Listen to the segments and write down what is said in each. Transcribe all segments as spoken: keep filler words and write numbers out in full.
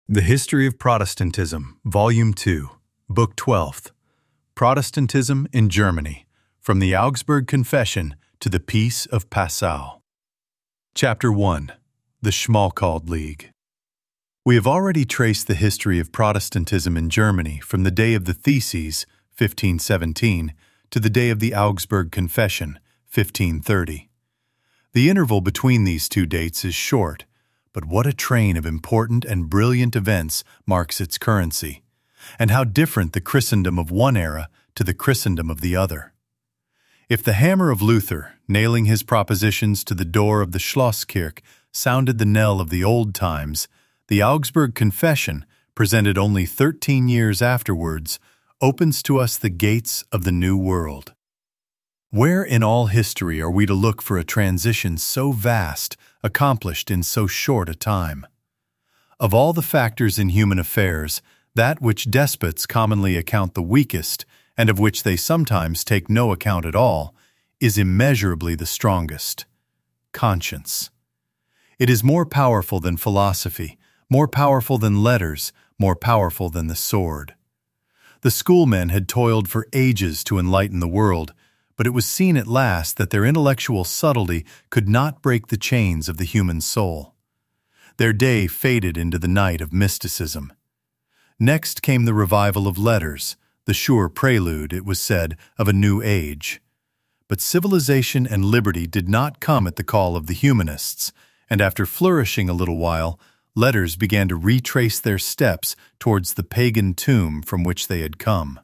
The History of Protestantism, Volume two, Book twelfth, Protestantism in Germany, from the Augsburg Confession to the Peace of Passau. Chapter one, The Schmalkald League. We have already traced the history of Protestantism in Germany from the day of the Theses, fifteen seventeen, to the day of the Augsburg Confession, fifteen thirty. The interval between these two dates is short, but what a train of important and brilliant events marks its currency, and how different the Christendom of one era to the Christendom of the other. If the hammer of Luther, nailing his propositions to the door of the Schlosskirche, sounded the knell of the old times, the Augsburg Confession, presented only thirteen years afterwards, opens to us the gates of the New World. Where in all history are we to look for a transition so vast, accomplished in so short a time? Of all the factors in human affairs, that which despots commonly account the weakest, and of which they sometimes take no account at all, is immeasurably the strongest: conscience. It is more powerful than philosophy, more powerful than letters, more powerful than the sword. The schoolmen had toiled for ages to enlighten the world, but it was seen at last that their intellectual subtlety could not break the chains of the human soul. Their day faded into the night of mysticism. Next came the revival of letters, the sure prelude, it was said, of a new age. But civilization and liberty did not come at the call of the humanists, and after flourishing a little while, letters began to retrace their steps towards the pagan tomb from which they had come.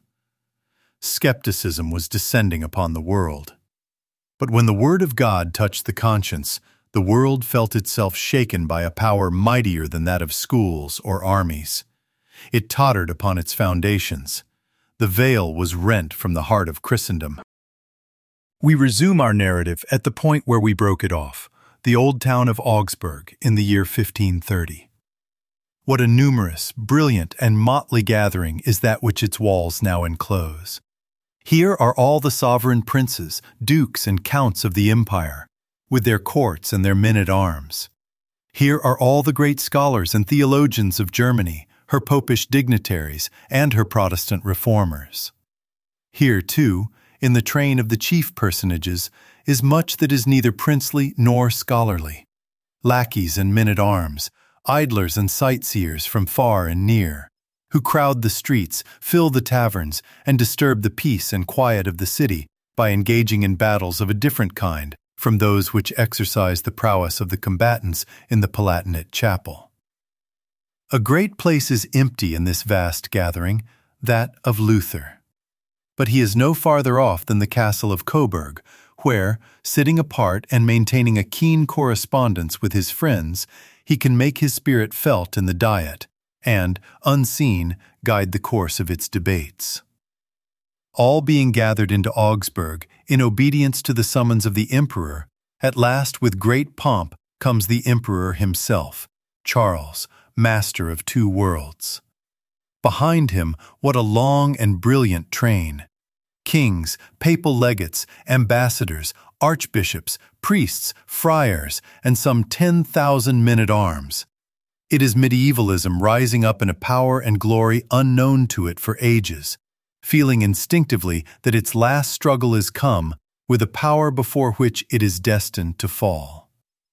Skepticism was descending upon the world. But when the Word of God touched the conscience, the world felt itself shaken by a power mightier than that of schools or armies. It tottered upon its foundations. The veil was rent from the heart of Christendom. We resume our narrative at the point where we broke it off, the old town of Augsburg in the year fifteen thirty. What a numerous, brilliant, and motley gathering is that which its walls now enclose. Here are all the sovereign princes, dukes, and counts of the empire, with their courts and their men-at-arms. Here are all the great scholars and theologians of Germany, her popish dignitaries, and her Protestant reformers. Here, too, in the train of the chief personages, is much that is neither princely nor scholarly. Lackeys and men-at-arms, idlers and sightseers from far and near, who crowd the streets, fill the taverns, and disturb the peace and quiet of the city by engaging in battles of a different kind from those which exercise the prowess of the combatants in the Palatinate chapel. A great place is empty in this vast gathering, that of Luther. But he is no farther off than the castle of Coburg, where, sitting apart and maintaining a keen correspondence with his friends, he can make his spirit felt in the Diet, and, unseen, guide the course of its debates. All being gathered into Augsburg, in obedience to the summons of the emperor, at last with great pomp comes the emperor himself, Charles, master of two worlds. Behind him, what a long and brilliant train! Kings, papal legates, ambassadors, archbishops, priests, friars, and some ten thousand men-at-arms. It is medievalism rising up in a power and glory unknown to it for ages, feeling instinctively that its last struggle is come with a power before which it is destined to fall.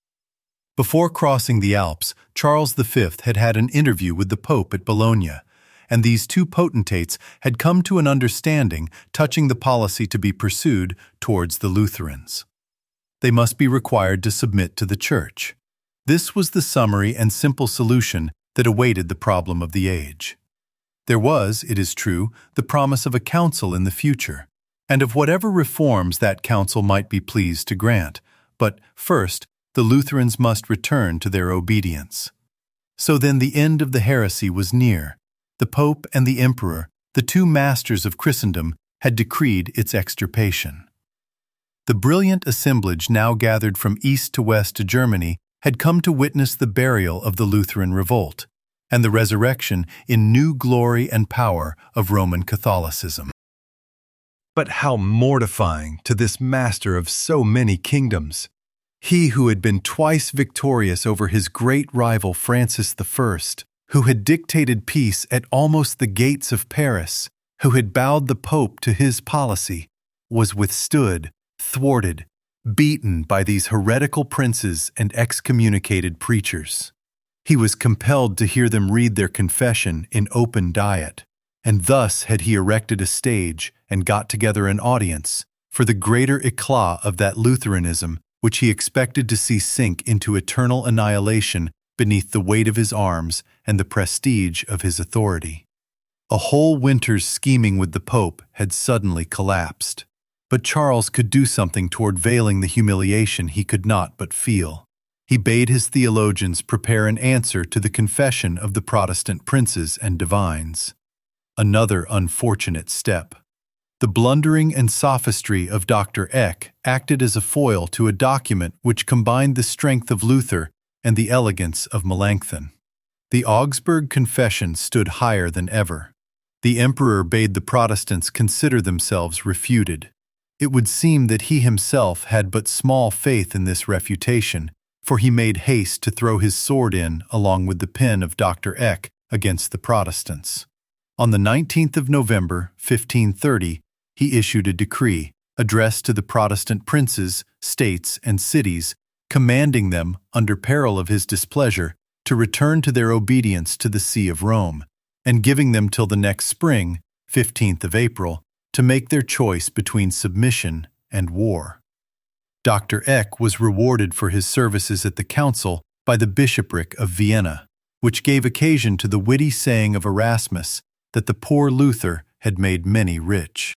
Before crossing the Alps, Charles the Fifth had had an interview with the Pope at Bologna, and these two potentates had come to an understanding touching the policy to be pursued towards the Lutherans. They must be required to submit to the Church. This was the summary and simple solution that awaited the problem of the age. There was, it is true, the promise of a council in the future, and of whatever reforms that council might be pleased to grant, but first, the Lutherans must return to their obedience. So then the end of the heresy was near. The Pope and the Emperor, the two masters of Christendom, had decreed its extirpation. The brilliant assemblage now gathered from east to west to Germany had come to witness the burial of the Lutheran revolt and the resurrection in new glory and power of Roman Catholicism. But how mortifying to this master of so many kingdoms! He who had been twice victorious over his great rival Francis the First, who had dictated peace at almost the gates of Paris, who had bowed the Pope to his policy, was withstood, thwarted, beaten by these heretical princes and excommunicated preachers. He was compelled to hear them read their confession in open diet, and thus had he erected a stage and got together an audience for the greater éclat of that Lutheranism which he expected to see sink into eternal annihilation beneath the weight of his arms and the prestige of his authority. A whole winter's scheming with the Pope had suddenly collapsed, but Charles could do something toward veiling the humiliation he could not but feel. He bade his theologians prepare an answer to the confession of the Protestant princes and divines. Another unfortunate step. The blundering and sophistry of Doctor Eck acted as a foil to a document which combined the strength of Luther and the elegance of Melanchthon. The Augsburg Confession stood higher than ever. The emperor bade the Protestants consider themselves refuted. It would seem that he himself had but small faith in this refutation, for he made haste to throw his sword in along with the pen of Doctor Eck against the Protestants. On the nineteenth of November, fifteen thirty, he issued a decree addressed to the Protestant princes, states, and cities, commanding them, under peril of his displeasure, to return to their obedience to the See of Rome, and giving them till the next spring, fifteenth of April, to make their choice between submission and war. Doctor Eck was rewarded for his services at the council by the bishopric of Vienna, which gave occasion to the witty saying of Erasmus that the poor Luther had made many rich.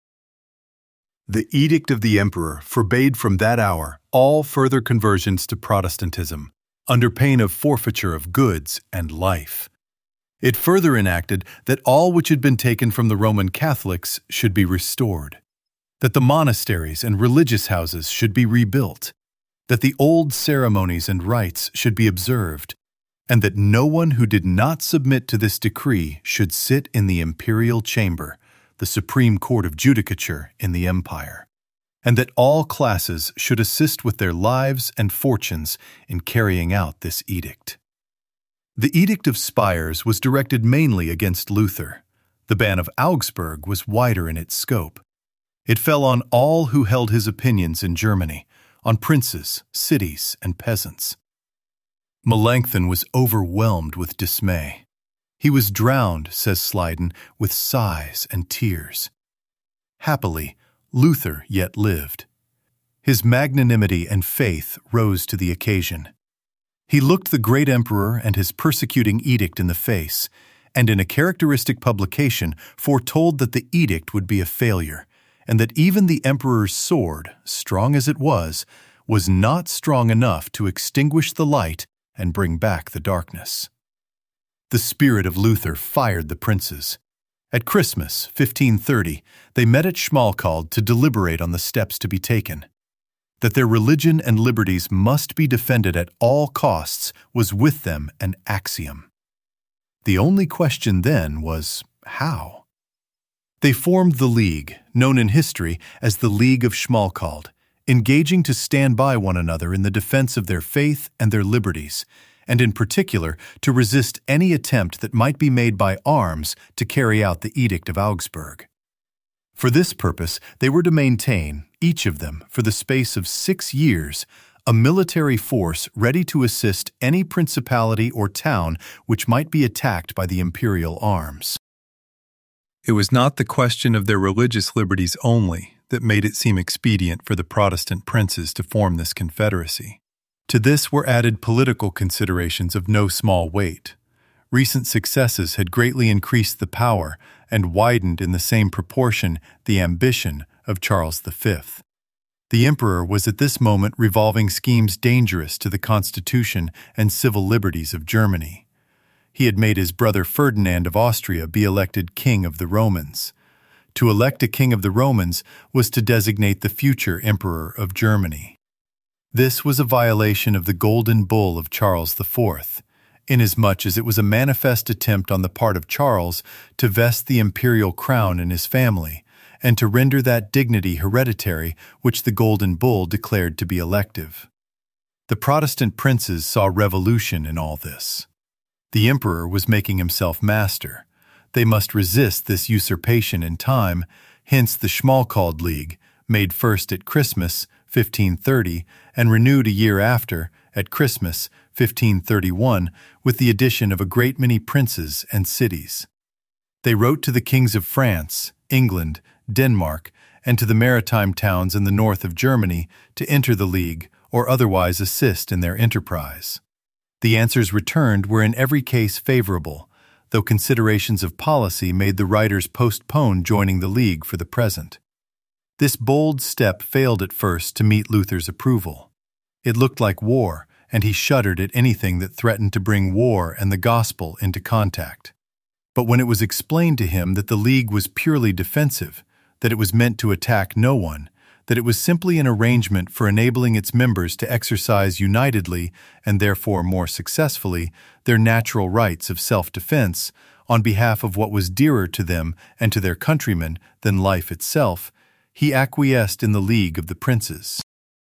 The edict of the emperor forbade from that hour all further conversions to Protestantism, under pain of forfeiture of goods and life. It further enacted that all which had been taken from the Roman Catholics should be restored, that the monasteries and religious houses should be rebuilt, that the old ceremonies and rites should be observed, and that no one who did not submit to this decree should sit in the imperial chamber, the supreme court of judicature in the empire, and that all classes should assist with their lives and fortunes in carrying out this edict. The Edict of Spires was directed mainly against Luther. The ban of Augsburg was wider in its scope. It fell on all who held his opinions in Germany, on princes, cities, and peasants. Melanchthon was overwhelmed with dismay. He was drowned, says Slyden, with sighs and tears. Happily, Luther yet lived. His magnanimity and faith rose to the occasion. He looked the great emperor and his persecuting edict in the face, and in a characteristic publication foretold that the edict would be a failure, and that even the emperor's sword, strong as it was, was not strong enough to extinguish the light and bring back the darkness. The spirit of Luther fired the princes. At Christmas, fifteen thirty, they met at Schmalkald to deliberate on the steps to be taken. That their religion and liberties must be defended at all costs was with them an axiom. The only question then was, how? They formed the League, known in history as the League of Schmalkald, engaging to stand by one another in the defense of their faith and their liberties, and in particular to resist any attempt that might be made by arms to carry out the Edict of Augsburg. For this purpose, they were to maintain, each of them, for the space of six years, a military force ready to assist any principality or town which might be attacked by the imperial arms. It was not the question of their religious liberties only that made it seem expedient for the Protestant princes to form this confederacy. To this were added political considerations of no small weight. Recent successes had greatly increased the power and widened in the same proportion the ambition of Charles the Fifth. The emperor was at this moment revolving schemes dangerous to the constitution and civil liberties of Germany. He had made his brother Ferdinand of Austria be elected king of the Romans. To elect a king of the Romans was to designate the future emperor of Germany. This was a violation of the Golden Bull of Charles the Fourth, inasmuch as it was a manifest attempt on the part of Charles to vest the imperial crown in his family, and to render that dignity hereditary which the Golden Bull declared to be elective. The Protestant princes saw revolution in all this. The emperor was making himself master. They must resist this usurpation in time, hence the Schmalkald League, made first at Christmas, fifteen thirty, and renewed a year after, at Christmas, fifteen thirty-one, with the addition of a great many princes and cities. They wrote to the kings of France, England, Denmark, and to the maritime towns in the north of Germany to enter the League or otherwise assist in their enterprise. The answers returned were in every case favorable, though considerations of policy made the writers postpone joining the League for the present. This bold step failed at first to meet Luther's approval. It looked like war, and he shuddered at anything that threatened to bring war and the gospel into contact. But when it was explained to him that the League was purely defensive, that it was meant to attack no one, that it was simply an arrangement for enabling its members to exercise unitedly, and therefore more successfully, their natural rights of self-defense on behalf of what was dearer to them and to their countrymen than life itself, he acquiesced in the League of the Princes.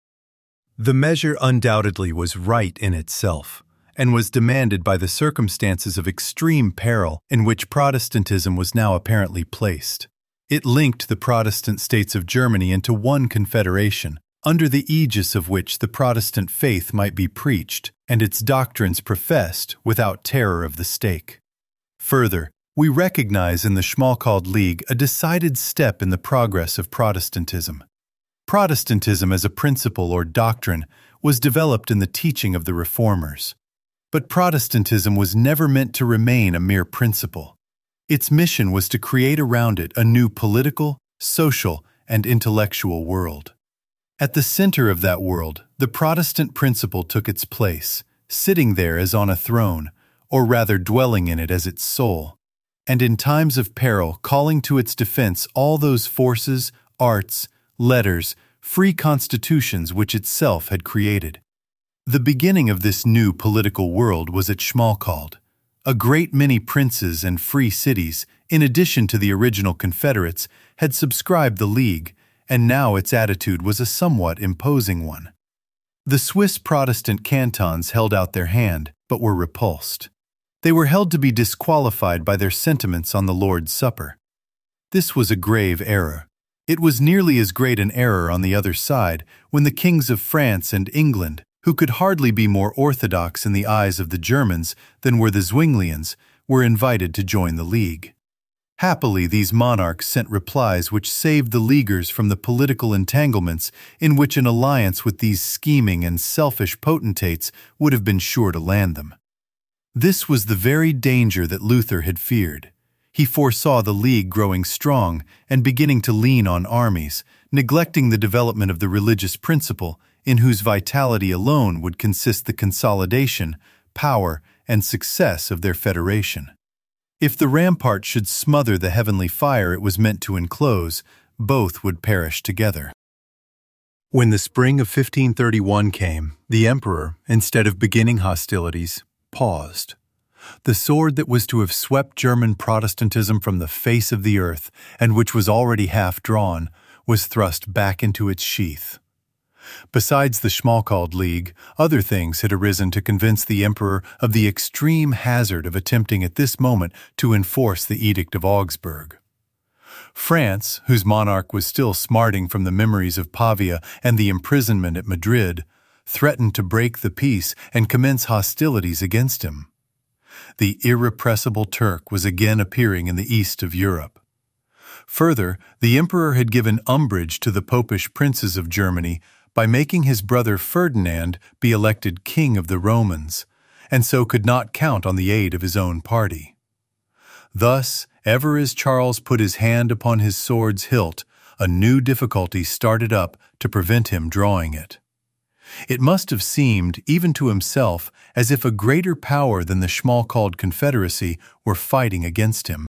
The measure undoubtedly was right in itself, and was demanded by the circumstances of extreme peril in which Protestantism was now apparently placed. It linked the Protestant states of Germany into one confederation, under the aegis of which the Protestant faith might be preached and its doctrines professed without terror of the stake. Further, we recognize in the Schmalkald League a decided step in the progress of Protestantism. Protestantism as a principle or doctrine was developed in the teaching of the Reformers. But Protestantism was never meant to remain a mere principle. Its mission was to create around it a new political, social, and intellectual world. At the center of that world, the Protestant principle took its place, sitting there as on a throne, or rather dwelling in it as its soul, and in times of peril calling to its defense all those forces, arts, letters, free constitutions which itself had created. The beginning of this new political world was at Schmalkald. A great many princes and free cities, in addition to the original confederates, had subscribed the League, and now its attitude was a somewhat imposing one. The Swiss Protestant cantons held out their hand, but were repulsed. They were held to be disqualified by their sentiments on the Lord's Supper. This was a grave error. It was nearly as great an error on the other side when the kings of France and England, who could hardly be more orthodox in the eyes of the Germans than were the Zwinglians, were invited to join the League. Happily, these monarchs sent replies which saved the Leaguers from the political entanglements in which an alliance with these scheming and selfish potentates would have been sure to land them. This was the very danger that Luther had feared. He foresaw the League growing strong and beginning to lean on armies, neglecting the development of the religious principle, in whose vitality alone would consist the consolidation, power, and success of their federation. If the rampart should smother the heavenly fire it was meant to enclose, both would perish together. When the spring of fifteen thirty-one came, the emperor, instead of beginning hostilities, paused. The sword that was to have swept German Protestantism from the face of the earth, and which was already half drawn, was thrust back into its sheath. Besides the Schmalkald League, other things had arisen to convince the emperor of the extreme hazard of attempting at this moment to enforce the Edict of Augsburg. France, whose monarch was still smarting from the memories of Pavia and the imprisonment at Madrid, threatened to break the peace and commence hostilities against him. The irrepressible Turk was again appearing in the east of Europe. Further, the emperor had given umbrage to the popish princes of Germany by making his brother Ferdinand be elected king of the Romans, and so could not count on the aid of his own party. Thus, ever as Charles put his hand upon his sword's hilt, a new difficulty started up to prevent him drawing it. It must have seemed, even to himself, as if a greater power than the Schmalkald Confederacy were fighting against him.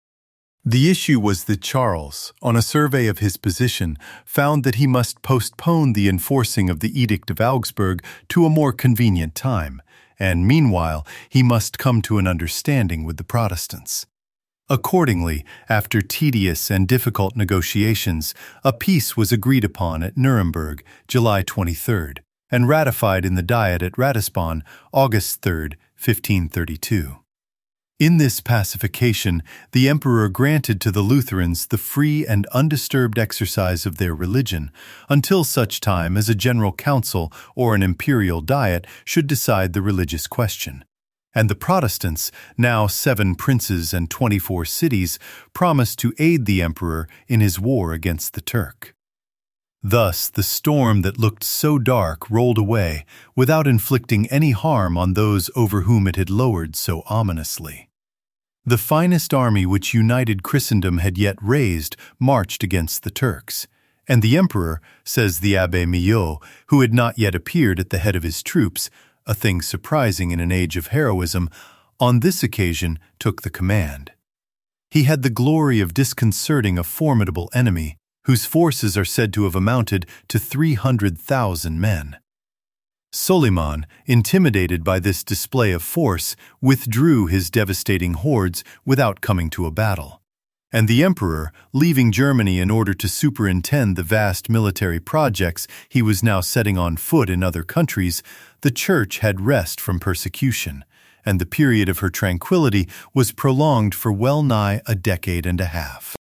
The issue was that Charles, on a survey of his position, found that he must postpone the enforcing of the Edict of Augsburg to a more convenient time, and meanwhile he must come to an understanding with the Protestants. Accordingly, after tedious and difficult negotiations, a peace was agreed upon at Nuremberg, July twenty-third, and ratified in the Diet at Ratisbon, August third, fifteen thirty-two. In this pacification, the emperor granted to the Lutherans the free and undisturbed exercise of their religion until such time as a general council or an imperial diet should decide the religious question. And the Protestants, now seven princes and twenty-four cities, promised to aid the emperor in his war against the Turk. Thus, the storm that looked so dark rolled away without inflicting any harm on those over whom it had lowered so ominously. The finest army which united Christendom had yet raised marched against the Turks, and the emperor, says the Abbé Millot, who had not yet appeared at the head of his troops, a thing surprising in an age of heroism, on this occasion took the command. He had the glory of disconcerting a formidable enemy, whose forces are said to have amounted to three hundred thousand men. Soliman, intimidated by this display of force, withdrew his devastating hordes without coming to a battle. And the emperor, leaving Germany in order to superintend the vast military projects he was now setting on foot in other countries, the Church had rest from persecution, and the period of her tranquility was prolonged for well nigh a decade and a half.